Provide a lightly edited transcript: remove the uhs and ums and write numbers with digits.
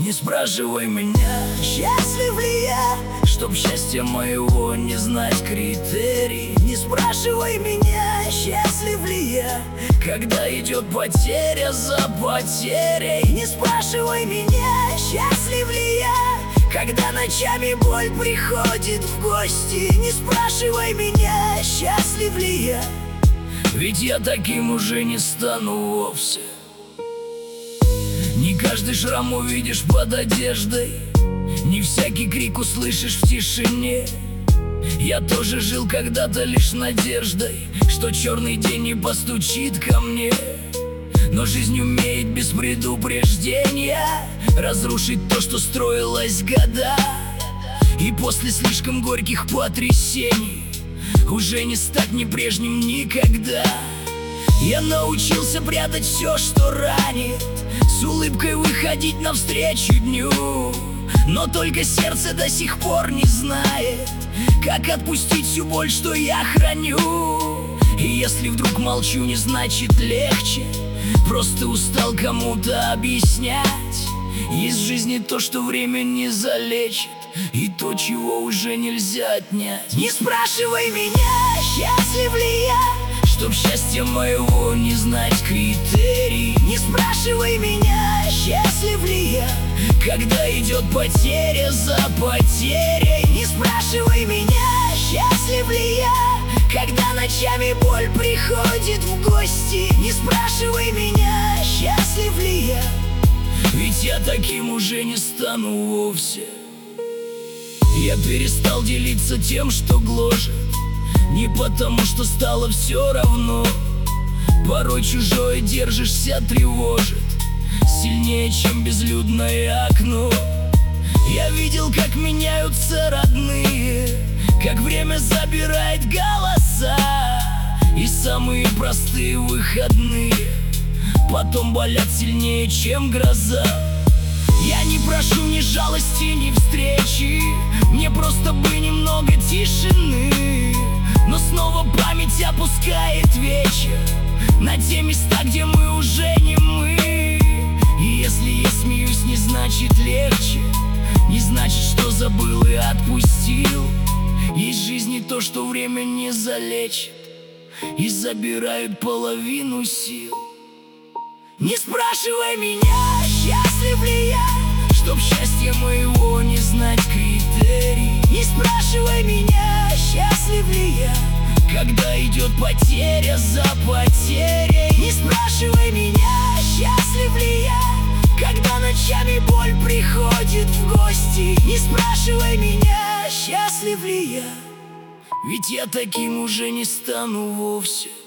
Не спрашивай меня, счастлив ли я, чтоб счастья моего не знать критерий. Не спрашивай меня, счастлив ли я, когда идет потеря за потерей. Не спрашивай меня, счастлив ли я, когда ночами боль приходит в гости. Не спрашивай меня, счастлив ли я, ведь я таким уже не стану вовсе. Не каждый шрам увидишь под одеждой, не всякий крик услышишь в тишине. Я тоже жил когда-то лишь надеждой, что черный день не постучит ко мне. Но жизнь умеет без предупреждения разрушить то, что строилось года. И после слишком горьких потрясений уже не стать не прежним никогда. Я научился прятать все, что ранит, с улыбкой выходить навстречу дню. Но только сердце до сих пор не знает, как отпустить всю боль, что я храню. И если вдруг молчу, не значит легче, просто устал кому-то объяснять. Есть в жизни то, что время не залечит, и то, чего уже нельзя отнять. Не спрашивай меня, счастлив ли я, чтоб счастья моего не знать критерий. Не спрашивай меня, счастлив ли я, когда идет потеря за потерей. Не спрашивай меня, счастлив ли я, когда ночами боль приходит в гости. Не спрашивай меня, счастлив ли я, ведь я таким уже не стану вовсе. Я перестал делиться тем, что гложет, не потому, что стало все равно. Порой чужое держишься тревожит сильнее, чем безлюдное окно. Я видел, как меняются родные, как время забирает голоса, и самые простые выходные потом болят сильнее, чем гроза. Я не прошу ни жалости, ни встречи, мне просто бы немного тишины. Но снова память опускает вечер на те места, где мы уже не мы. И если я смеюсь, не значит легче, не значит, что забыл и отпустил. Есть в жизни то, что время не залечит, и забирают половину сил. Не спрашивай меня, счастлив ли я, чтоб счастья моего не знать критерий. Не спрашивай меня, счастлив ли я, когда идет потеря за потерей. Не спрашивай меня, счастлив ли я, когда ночами боль приходит в гости. Не спрашивай меня, счастлив ли я, ведь я таким уже не стану вовсе.